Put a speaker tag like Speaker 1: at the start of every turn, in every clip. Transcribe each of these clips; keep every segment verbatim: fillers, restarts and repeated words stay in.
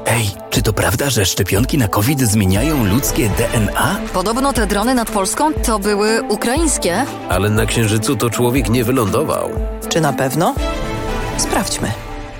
Speaker 1: Ej, czy to prawda, że szczepionki na COVID zmieniają ludzkie D N A?
Speaker 2: Podobno te drony nad Polską to były ukraińskie.
Speaker 3: Ale na Księżycu to człowiek nie wylądował.
Speaker 4: Czy na pewno? Sprawdźmy.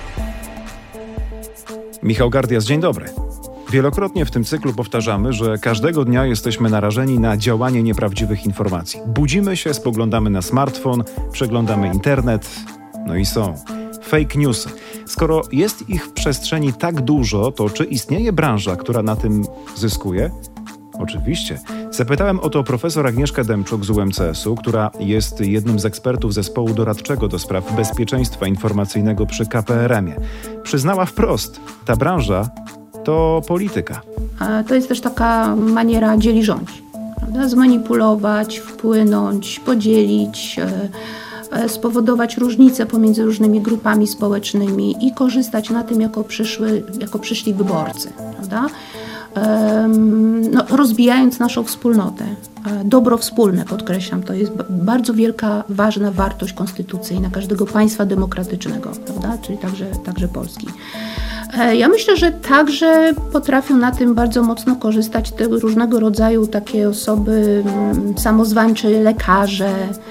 Speaker 5: Michał Gardias, dzień dobry. Wielokrotnie w tym cyklu powtarzamy, że każdego dnia jesteśmy narażeni na działanie nieprawdziwych informacji. Budzimy się, spoglądamy na smartfon, przeglądamy internet, no i są fake newsy. Skoro jest ich w przestrzeni tak dużo, to czy istnieje branża, która na tym zyskuje? Oczywiście. Zapytałem o to profesor Agnieszkę Demczuk z U M C S u, która jest jednym z ekspertów zespołu doradczego do spraw bezpieczeństwa informacyjnego przy K P R M ie. Przyznała wprost, ta branża to polityka.
Speaker 6: To jest też taka maniera dzieli rządź. Prawda? Zmanipulować, wpłynąć, podzielić, spowodować różnice pomiędzy różnymi grupami społecznymi i korzystać na tym jako, przyszły, jako przyszli wyborcy. Prawda? No, rozbijając naszą wspólnotę. Dobro wspólne, podkreślam, to jest bardzo wielka, ważna wartość konstytucyjna każdego państwa demokratycznego, prawda? Czyli także, także Polski. Ja myślę, że także potrafią na tym bardzo mocno korzystać te różnego rodzaju takie osoby samozwańcze, lekarze.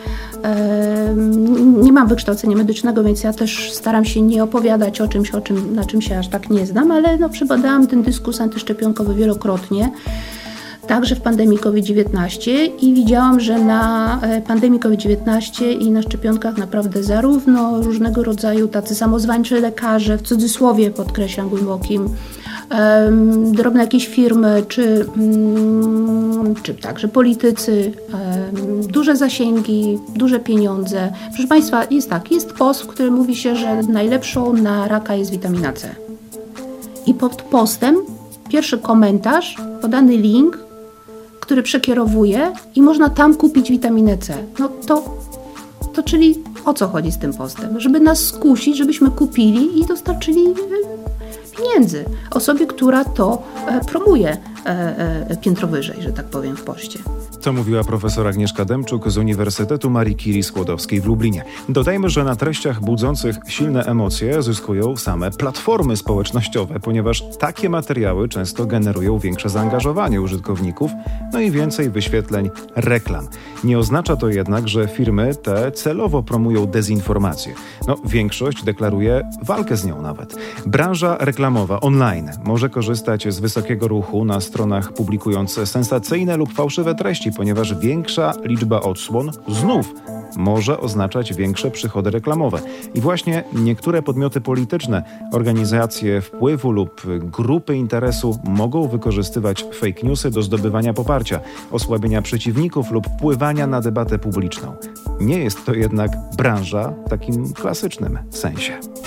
Speaker 6: Nie mam wykształcenia medycznego, więc ja też staram się nie opowiadać o czymś, o czym, na czym się aż tak nie znam, ale no, przebadałam ten dyskurs antyszczepionkowy wielokrotnie, także w pandemii COVID dziewiętnaście i widziałam, że na pandemii COVID dziewiętnaście i na szczepionkach naprawdę zarówno różnego rodzaju tacy samozwańczy lekarze, w cudzysłowie podkreślam głębokim, um, drobne jakieś firmy, czy, um, czy także politycy, um, duże zasięgi, duże pieniądze. Proszę Państwa, jest tak, jest post, w którym mówi się, że najlepszą na raka jest witamina C. I pod postem pierwszy komentarz, podany link, który przekierowuje i można tam kupić witaminę C. No to, to czyli o co chodzi z tym postem? Żeby nas skusić, żebyśmy kupili i dostarczyli pieniędzy osobie, która to promuje piętro wyżej, że tak powiem, w poście.
Speaker 5: To mówiła profesor Agnieszka Demczuk z Uniwersytetu Marii Curie Skłodowskiej w Lublinie. Dodajmy, że na treściach budzących silne emocje zyskują same platformy społecznościowe, ponieważ takie materiały często generują większe zaangażowanie użytkowników, no i więcej wyświetleń reklam. Nie oznacza to jednak, że firmy te celowo promują dezinformację. No, większość deklaruje walkę z nią nawet. Branża reklamowa online może korzystać z wysokiego ruchu na stronach publikując sensacyjne lub fałszywe treści, ponieważ większa liczba odsłon znów może oznaczać większe przychody reklamowe. I właśnie niektóre podmioty polityczne, organizacje wpływu lub grupy interesu mogą wykorzystywać fake newsy do zdobywania poparcia, osłabienia przeciwników lub wpływania na debatę publiczną. Nie jest to jednak branża w takim klasycznym sensie.